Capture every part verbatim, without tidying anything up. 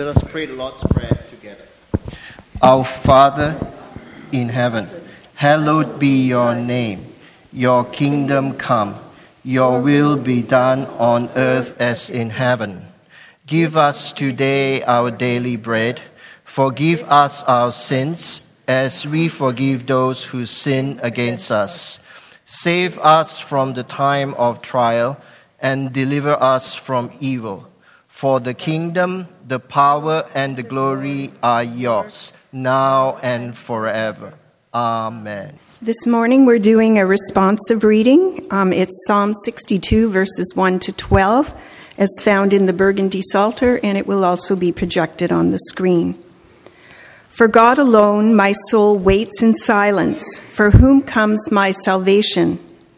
Let us pray the Lord's Prayer together. Our Father in heaven, hallowed be your name. Your kingdom come. Your will be done on earth as in heaven. Give us today our daily bread. Forgive us our sins as we forgive those who sin against us. Save us from the time of trial and deliver us from evil. For the kingdom, the power, and the glory are yours, now and forever. Amen. This morning we're doing a responsive reading. Um, it's Psalm sixty-two, verses one to twelve, as found in the Burgundy Psalter, and it will also be projected on the screen. For God alone my soul waits in silence. For whom comes my salvation?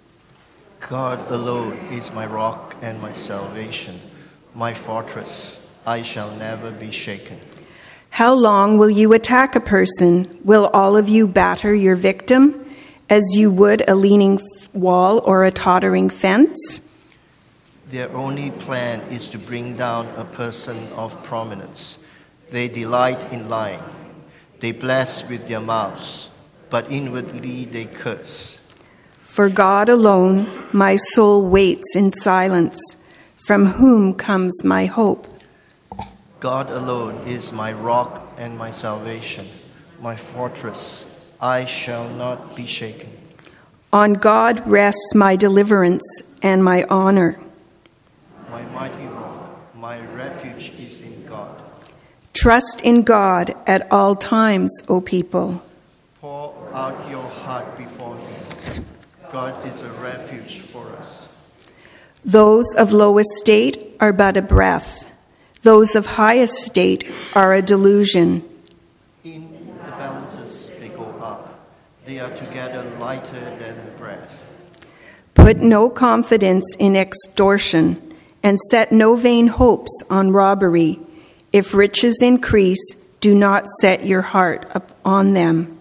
God alone is my rock and my salvation, my fortress. I shall never be shaken. How long will you attack a person? Will all of you batter your victim as you would a leaning wall or a tottering fence? Their only plan is to bring down a person of prominence. They delight in lying. They bless with their mouths, but inwardly they curse. For God alone my soul waits in silence. From whom comes my hope? God alone is my rock and my salvation, my fortress. I shall not be shaken. On God rests my deliverance and my honor. My mighty rock, my refuge is in God. Trust in God at all times, O people. Pour out your heart before me. God is a refuge for us. Those of low estate are but a breath. Those of high estate are a delusion. In the balances they go up. They are together lighter than breath. Put no confidence in extortion, and set no vain hopes on robbery. If riches increase, do not set your heart upon them.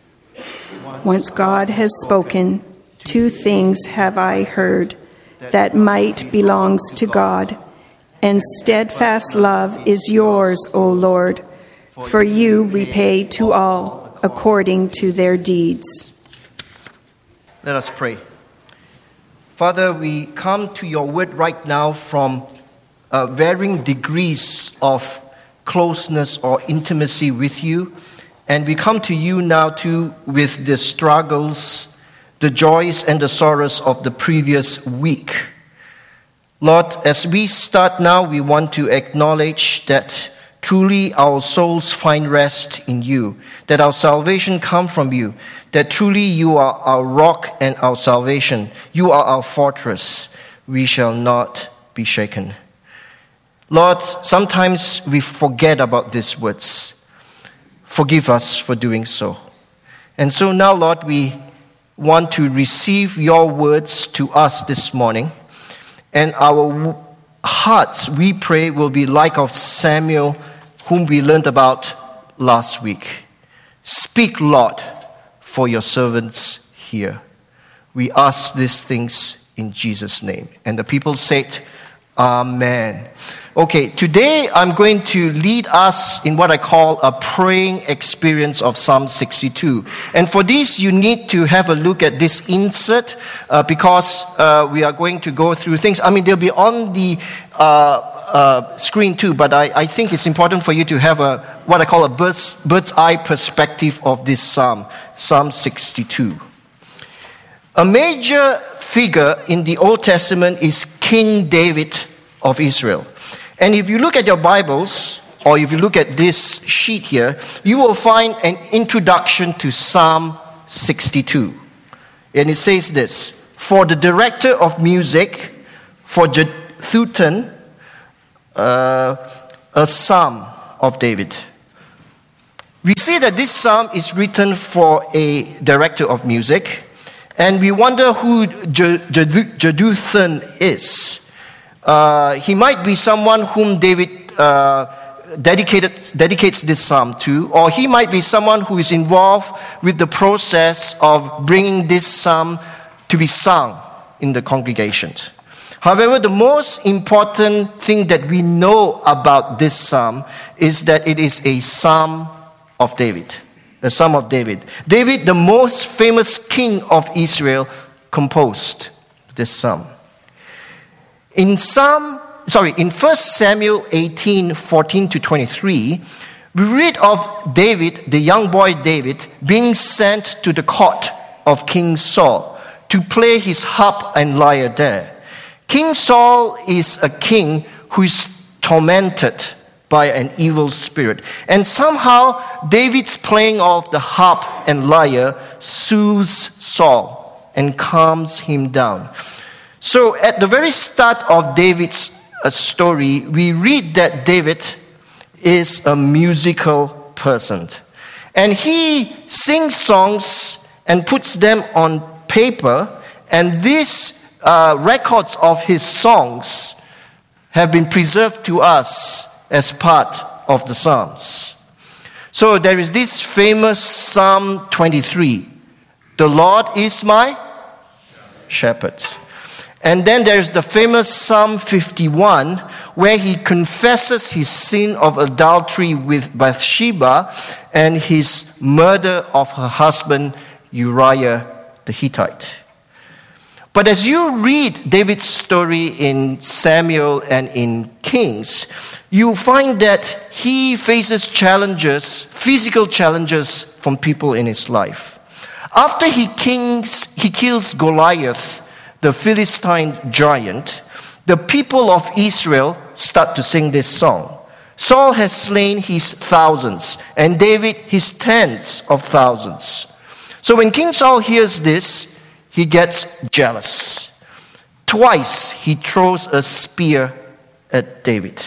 Once God has spoken, two things have I heard, that might belongs to God, and steadfast love is yours, O Lord, for you repay to all according to their deeds. Let us pray. Father, we come to your word right now from uh, varying degrees of closeness or intimacy with you, and we come to you now too with the struggles, the joys and the sorrows of the previous week. Lord, as we start now, we want to acknowledge that truly our souls find rest in you, that our salvation comes from you, that truly you are our rock and our salvation. You are our fortress. We shall not be shaken. Lord, sometimes we forget about these words. Forgive us for doing so. And so now, Lord, we want to receive your words to us this morning. And our hearts, we pray, will be like of Samuel, whom we learned about last week. Speak, Lord, for your servants here. We ask these things in Jesus' name. And the people said, Amen. Okay, today I'm going to lead us in what I call a praying experience of Psalm sixty-two. And for this, you need to have a look at this insert uh, because uh, we are going to go through things. I mean, they'll be on the uh, uh, screen too, but I, I think it's important for you to have a what I call a bird's, bird's eye perspective of this psalm, Psalm sixty-two. A major figure in the Old Testament is King David of Israel. And if you look at your Bibles, or if you look at this sheet here, you will find an introduction to Psalm sixty-two. And it says this: for the director of music, for Jeduthun, uh, a psalm of David. We see that this psalm is written for a director of music, and we wonder who Jeduthun is. Uh, he might be someone whom David uh, dedicated, dedicates this psalm to, or he might be someone who is involved with the process of bringing this psalm to be sung in the congregation. However, the most important thing that we know about this psalm is that it is a psalm of David. The Psalm of David. David, the most famous king of Israel, composed this psalm. In Psalm, sorry, in First Samuel eighteen, fourteen to twenty-three, we read of David, the young boy David, being sent to the court of King Saul to play his harp and lyre there. King Saul is a king who is tormented by an evil spirit. And somehow, David's playing of the harp and lyre soothes Saul and calms him down. So at the very start of David's uh, story, we read that David is a musical person. And he sings songs and puts them on paper, and these uh, records of his songs have been preserved to us as part of the Psalms. So there is this famous Psalm twenty-three. The Lord is my shepherd. And then there's the famous Psalm fifty-one, where he confesses his sin of adultery with Bathsheba and his murder of her husband Uriah the Hittite. But as you read David's story in Samuel and in Kings, you find that he faces challenges, physical challenges from people in his life. After he, kings, he kills Goliath, the Philistine giant, the people of Israel start to sing this song. Saul has slain his thousands, and David his tens of thousands. So when King Saul hears this, he gets jealous. Twice he throws a spear at David.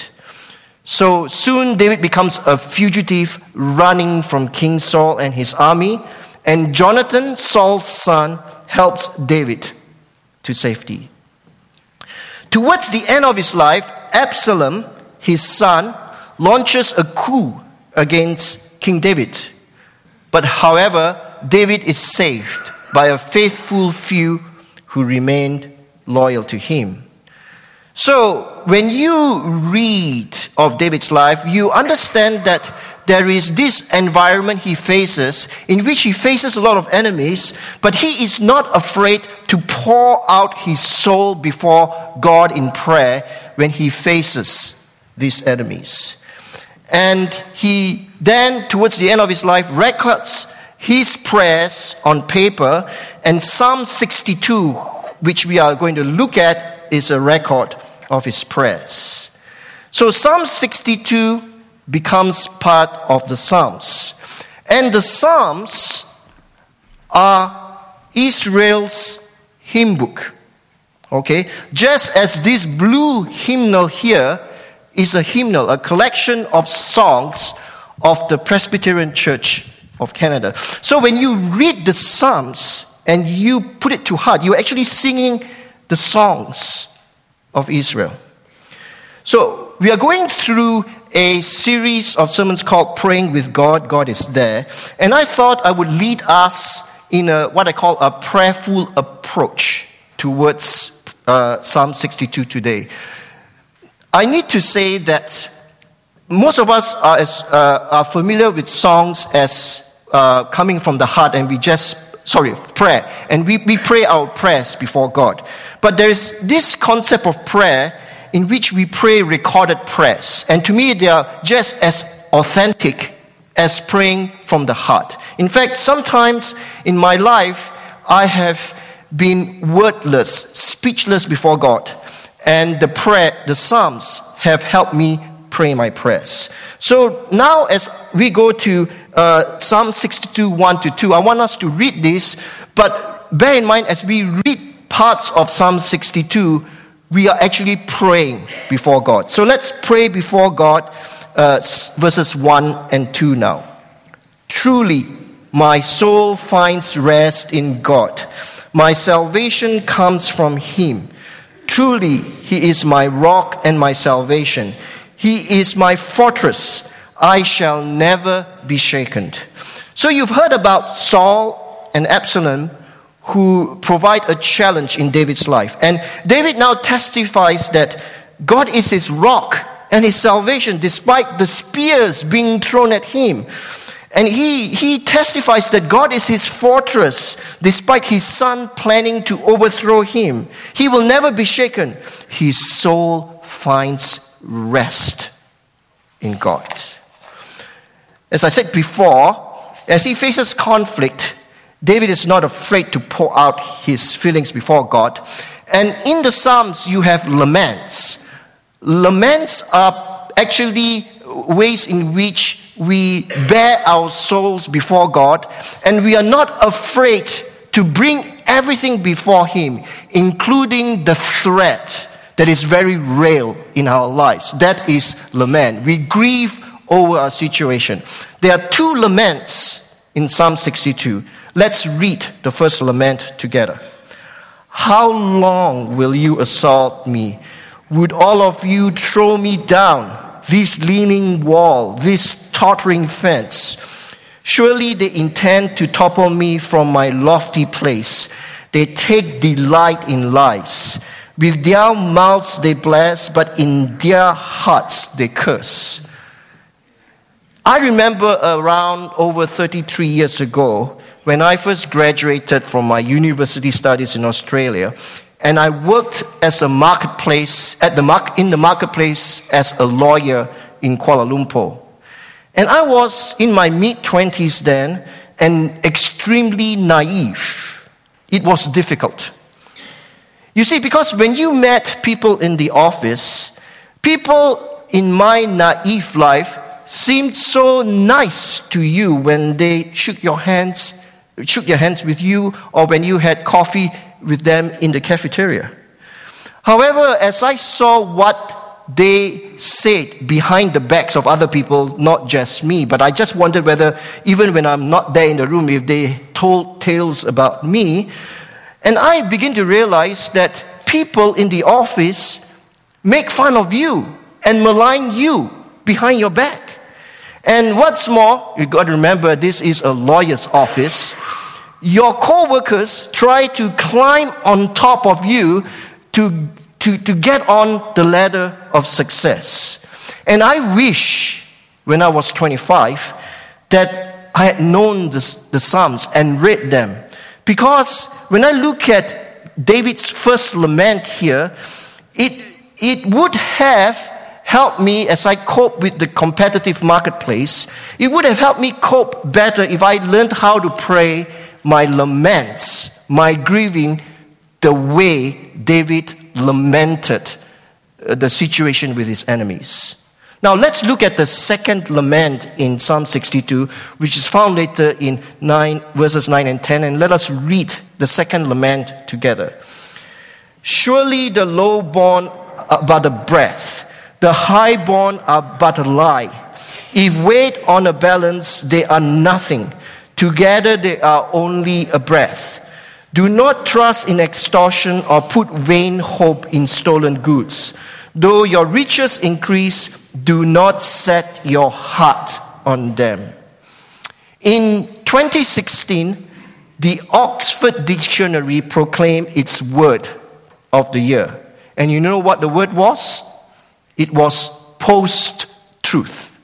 So soon David becomes a fugitive running from King Saul and his army, and Jonathan, Saul's son, helps David to safety. Towards the end of his life, Absalom, his son, launches a coup against King David. But however, David is saved by a faithful few who remained loyal to him. So, when you read of David's life, you understand that there is this environment he faces, in which he faces a lot of enemies, but he is not afraid to pour out his soul before God in prayer when he faces these enemies. And he then, towards the end of his life, records his prayers on paper, and Psalm sixty-two, which we are going to look at, is a record of his prayers. So Psalm sixty-two becomes part of the Psalms. And the Psalms are Israel's hymn book. Okay? Just as this blue hymnal here is a hymnal, a collection of songs of the Presbyterian Church of Canada. So when you read the Psalms and you put it to heart, you're actually singing the songs of Israel. So we are going through a series of sermons called Praying with God, God is There. And I thought I would lead us in a, what I call a prayerful approach towards uh, Psalm sixty-two today. I need to say that most of us are, as, uh, are familiar with songs as uh, coming from the heart, and we just, sorry, prayer. And we, we pray our prayers before God. But there is this concept of prayer in which we pray recorded prayers. And to me, they are just as authentic as praying from the heart. In fact, sometimes in my life, I have been wordless, speechless before God. And the prayer, the Psalms have helped me pray my prayers. So now as we go to uh, Psalm sixty-two, one to two, I want us to read this, but bear in mind as we read parts of Psalm sixty-two, we are actually praying before God. So let's pray before God, uh, verses one and two now. Truly, my soul finds rest in God. My salvation comes from Him. Truly, He is my rock and my salvation. He is my fortress. I shall never be shaken. So you've heard about Saul and Absalom, who provide a challenge in David's life. And David now testifies that God is his rock and his salvation despite the spears being thrown at him. And he, he testifies that God is his fortress despite his son planning to overthrow him. He will never be shaken. His soul finds rest in God. As I said before, as he faces conflict, David is not afraid to pour out his feelings before God. And in the Psalms, you have laments. Laments are actually ways in which we bear our souls before God, and we are not afraid to bring everything before him, including the threat that is very real in our lives. That is lament. We grieve over our situation. There are two laments in Psalm sixty-two. Let's read the first lament together. How long will you assault me? Would all of you throw me down? This leaning wall, this tottering fence. Surely they intend to topple me from my lofty place. They take delight in lies. With their mouths they bless, but in their hearts they curse. I remember around over thirty-three years ago, when I first graduated from my university studies in Australia, and I worked as a marketplace at the mark, in the marketplace as a lawyer in Kuala Lumpur. And I was in my mid-twenties then and extremely naive. It was difficult. You see, because when you met people in the office, people in my naive life seemed so nice to you when they shook your hands, shook their hands with you, or when you had coffee with them in the cafeteria. However, as I saw what they said behind the backs of other people, not just me, but I just wondered whether even when I'm not there in the room, if they told tales about me. And I begin to realize that people in the office make fun of you and malign you behind your back. And what's more, you've got to remember, this is a lawyer's office. Your co-workers try to climb on top of you to, to, to get on the ladder of success. And I wish, when I was twenty-five, that I had known the, the Psalms and read them. Because when I look at David's first lament here, it, it would have helped me as I cope with the competitive marketplace. It would have helped me cope better if I learned how to pray my laments, my grieving, the way David lamented the situation with his enemies. Now let's look at the second lament in Psalm sixty-two, which is found later in nine, verses nine and ten, and let us read the second lament together. Surely the low-born are but a breath, the high-born are but a lie. If weighed on a balance, they are nothing. Together they are only a breath. Do not trust in extortion or put vain hope in stolen goods. Though your riches increase, do not set your heart on them. In twenty sixteen, the Oxford Dictionary proclaimed its word of the year. And you know what the word was? It was post-truth.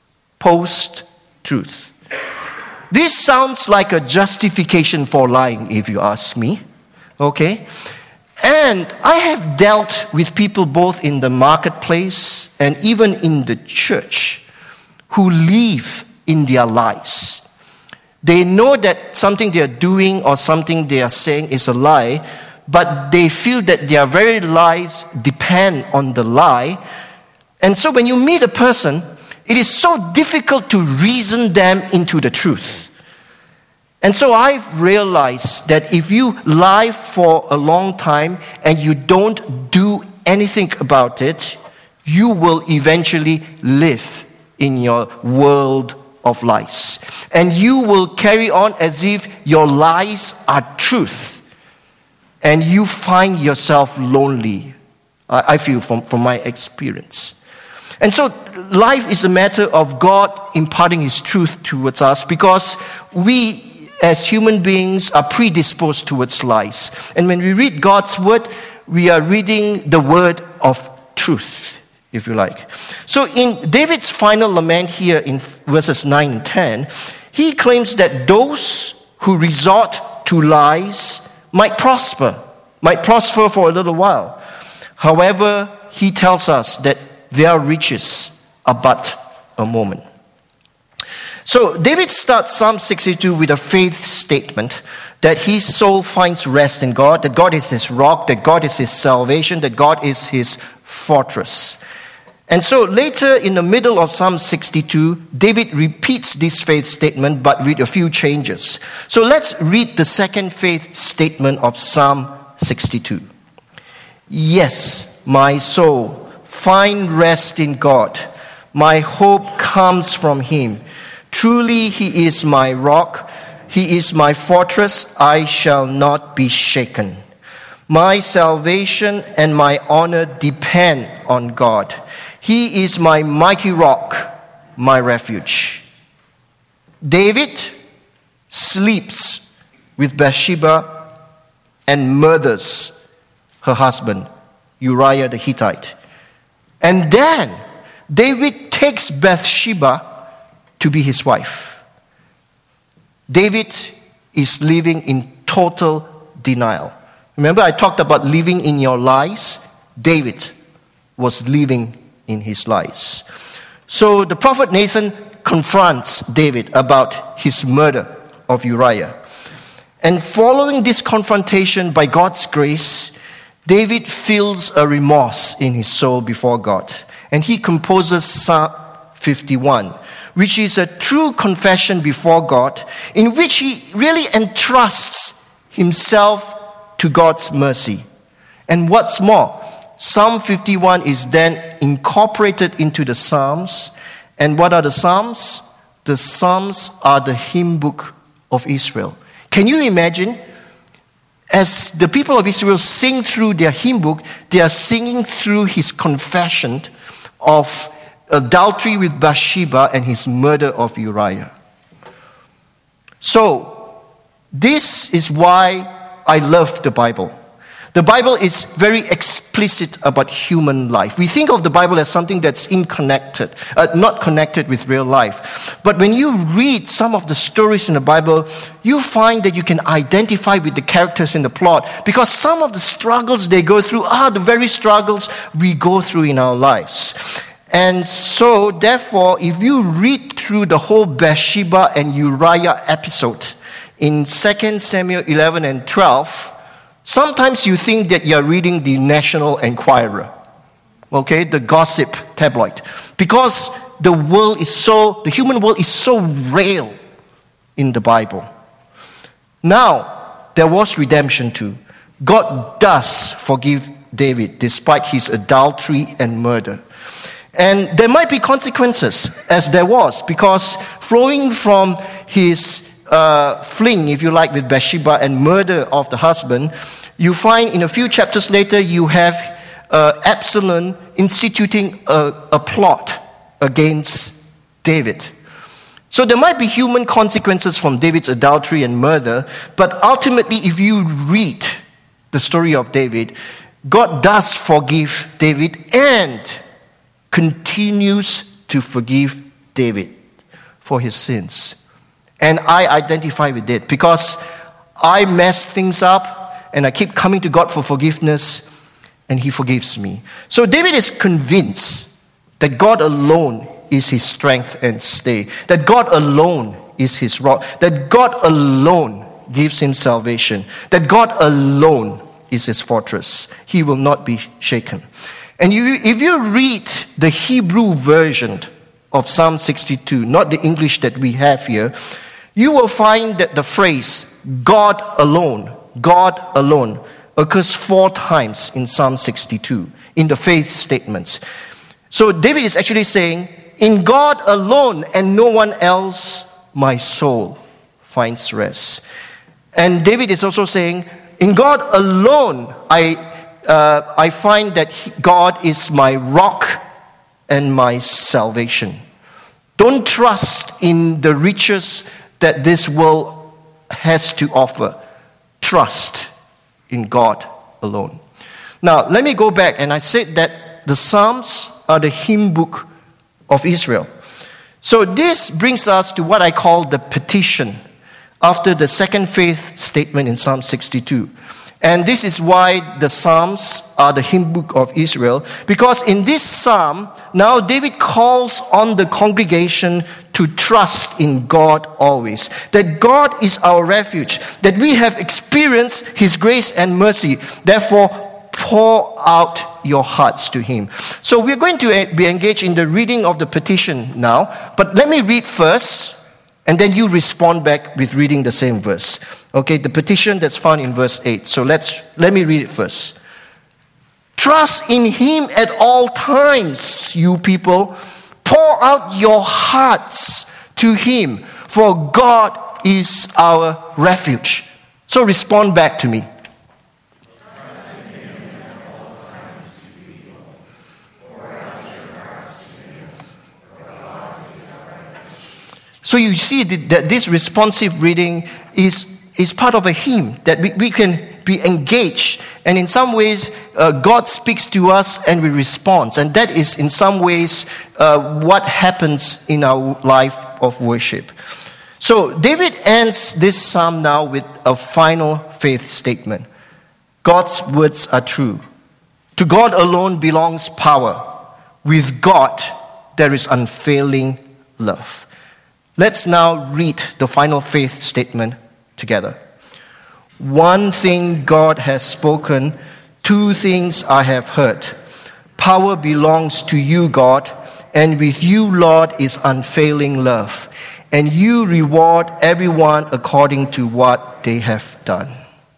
Post-truth. This sounds like a justification for lying, if you ask me. Okay? And I have dealt with people both in the marketplace and even in the church who live in their lies. They know that something they are doing or something they are saying is a lie, but they feel that their very lives depend on the lie. And so when you meet a person, it is so difficult to reason them into the truth. And so I've realized that if you lie for a long time and you don't do anything about it, you will eventually live in your world of lies. And you will carry on as if your lies are truth. And you find yourself lonely, I feel from, from my experience. And so life is a matter of God imparting His truth towards us, because we as human beings, are predisposed towards lies. And when we read God's word, we are reading the word of truth, if you like. So in David's final lament here in verses nine and ten, he claims that those who resort to lies might prosper, might prosper for a little while. However, he tells us that their riches are but a moment. So David starts Psalm sixty-two with a faith statement that his soul finds rest in God, that God is his rock, that God is his salvation, that God is his fortress. And so later in the middle of Psalm sixty-two, David repeats this faith statement but with a few changes. So let's read the second faith statement of Psalm sixty-two. Yes, my soul, find rest in God. My hope comes from him. Truly, he is my rock. He is my fortress. I shall not be shaken. My salvation and my honor depend on God. He is my mighty rock, my refuge. David sleeps with Bathsheba and murders her husband, Uriah the Hittite. And then David takes Bathsheba to be his wife. David is living in total denial. Remember, I talked about living in your lies? David was living in his lies. So the prophet Nathan confronts David about his murder of Uriah. And following this confrontation, by God's grace, David feels a remorse in his soul before God. And he composes Psalm fifty-one, which is a true confession before God, in which he really entrusts himself to God's mercy. And what's more, Psalm fifty-one is then incorporated into the Psalms. And what are the Psalms? The Psalms are the hymn book of Israel. Can you imagine? As the people of Israel sing through their hymn book, they are singing through his confession of adultery with Bathsheba and his murder of Uriah. So, this is why I love the Bible. The Bible is very explicit about human life. We think of the Bible as something that's unconnected, uh, not connected with real life. But when you read some of the stories in the Bible, you find that you can identify with the characters in the plot, because some of the struggles they go through are the very struggles we go through in our lives. And so, therefore, if you read through the whole Bathsheba and Uriah episode in Second Samuel eleven and twelve, sometimes you think that you're reading the National Enquirer, okay, the gossip tabloid, because the world is so, the human world is so real in the Bible. Now, there was redemption too. God does forgive David despite his adultery and murder. And there might be consequences, as there was, because flowing from his uh, fling, if you like, with Bathsheba and murder of the husband, you find in a few chapters later you have uh, Absalom instituting a, a plot against David. So there might be human consequences from David's adultery and murder, but ultimately, if you read the story of David, God does forgive David and continues to forgive David for his sins. And I identify with it because I mess things up and I keep coming to God for forgiveness and he forgives me. So David is convinced that God alone is his strength and stay, that God alone is his rock, that God alone gives him salvation, that God alone is his fortress. He will not be shaken. And you, if you read the Hebrew version of Psalm sixty-two, not the English that we have here, you will find that the phrase, God alone, God alone, occurs four times in Psalm sixty-two, in the faith statements. So David is actually saying, in God alone and no one else, my soul finds rest. And David is also saying, in God alone, I Uh, I find that he, God is my rock and my salvation. Don't trust in the riches that this world has to offer: trust in God alone. Now, let me go back, and I said that the Psalms are the hymn book of Israel. So this brings us to what I call the petition after the second faith statement in Psalm sixty-two. And this is why the Psalms are the hymn book of Israel, because in this psalm, now David calls on the congregation to trust in God always. That God is our refuge, that we have experienced His grace and mercy. Therefore, pour out your hearts to Him. So we're going to be engaged in the reading of the petition now, but let me read first, and then you respond back with reading the same verse. Okay, the petition that's found in verse eight. So let's let me read it first. Trust in Him at all times, you people. Pour out your hearts to Him, for God is our refuge. So respond back to me. So you see that this responsive reading is, is part of a hymn, that we, we can be engaged. And in some ways, uh, God speaks to us and we respond. And that is in some ways uh, what happens in our life of worship. So David ends this psalm now with a final faith statement. God's words are true. To God alone belongs power. With God, there is unfailing love. Let's now read the final faith statement together. One thing God has spoken, two things I have heard. Power belongs to you, God, and with you, Lord, is unfailing love. And you reward everyone according to what they have done.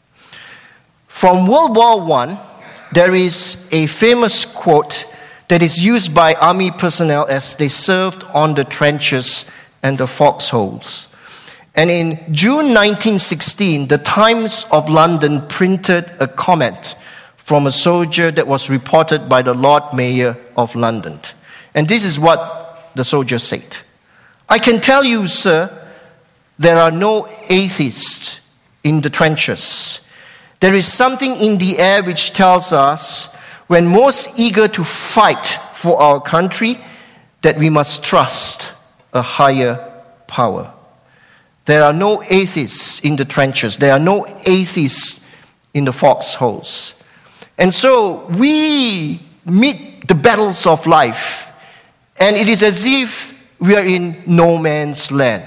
From World War One, there is a famous quote that is used by army personnel as they served on the trenches and the foxholes. And in June nineteen sixteen, the Times of London printed a comment from a soldier that was reported by the Lord Mayor of London. And this is what the soldier said. I can tell you, sir, there are no atheists in the trenches. There is something in the air which tells us, when most eager to fight for our country, that we must trust a higher power. There are no atheists in the trenches. There are no atheists in the foxholes. And so we meet the battles of life, and it is as if we are in no man's land.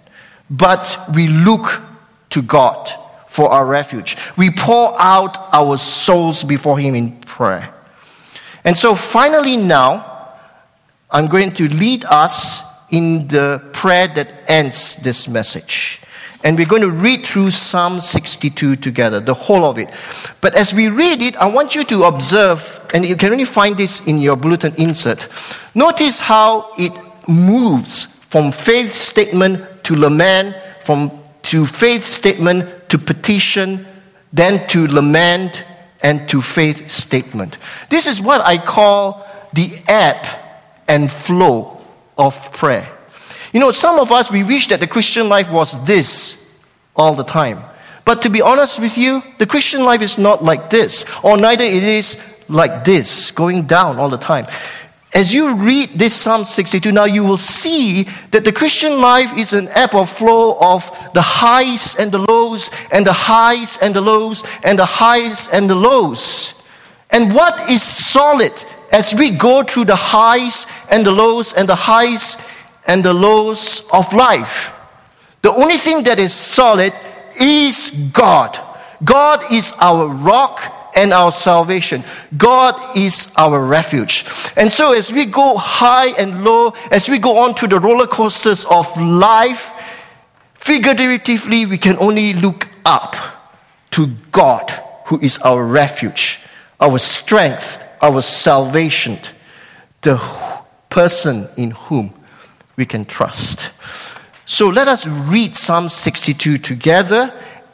But we look to God for our refuge. We pour out our souls before Him in prayer. And so finally now, I'm going to lead us in the prayer that ends this message. And we're going to read through Psalm sixty-two together, the whole of it. But as we read it, I want you to observe, and you can only find this in your bulletin insert. Notice how it moves from faith statement to lament, from to faith statement to petition, then to lament, and to faith statement. This is what I call the ebb and flow of prayer. You know, some of us, we wish that the Christian life was this all the time. But to be honest with you, the Christian life is not like this, or neither it is like this, going down all the time. As you read this Psalm sixty-two, now you will see that the Christian life is an ebb or flow of the highs and the lows, and the highs and the lows, and the highs and the lows. And what is solid as we go through the highs and the lows and the highs and the lows of life? The only thing that is solid is God. God is our rock and our salvation. God is our refuge. And so as we go high and low, as we go on to the roller coasters of life, figuratively we can only look up to God, who is our refuge, our strength, our salvation, the person in whom we can trust. So let us read Psalm sixty-two together,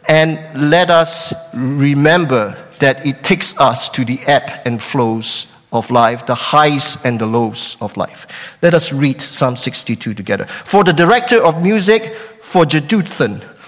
and let us remember that it takes us to the ebb and flows of life, the highs and the lows of life. Let us read Psalm sixty-two together. For the director of music, for Jeduthun,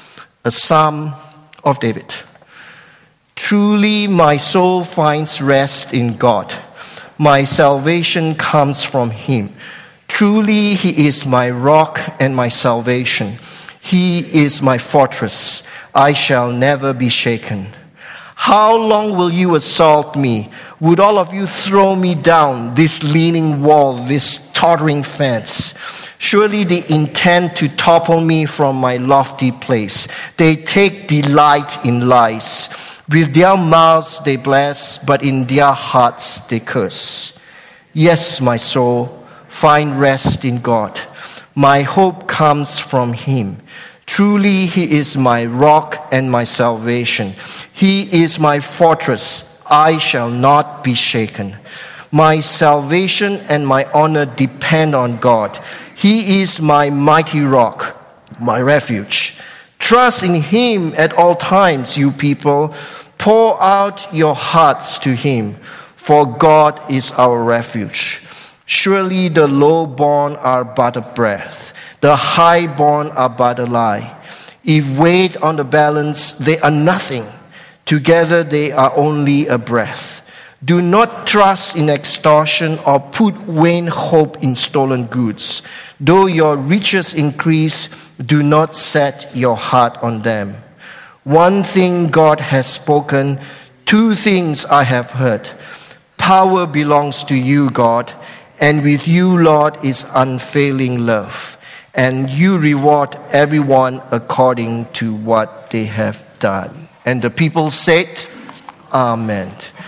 A Psalm of David. Truly my soul finds rest in God. My salvation comes from him. Truly he is my rock and my salvation. He is my fortress. I shall never be shaken. How long will you assault me? Would all of you throw me down, this leaning wall, this tottering fence? Surely they intend to topple me from my lofty place. They take delight in lies. With their mouths they bless, but in their hearts they curse. Yes, my soul, find rest in God. My hope comes from him. Truly he is my rock and my salvation. He is my fortress. I shall not be shaken. My salvation and my honor depend on God. He is my mighty rock, my refuge. Trust in him at all times, you people. Pour out your hearts to him, for God is our refuge. Surely the low-born are but a breath. The high-born are but a lie. If weighed on the balance, they are nothing. Together they are only a breath. Do not trust in extortion or put vain hope in stolen goods. Though your riches increase, do not set your heart on them. One thing God has spoken, two things I have heard. Power belongs to you, God, and with you, Lord, is unfailing love. And you reward everyone according to what they have done. And the people said, Amen.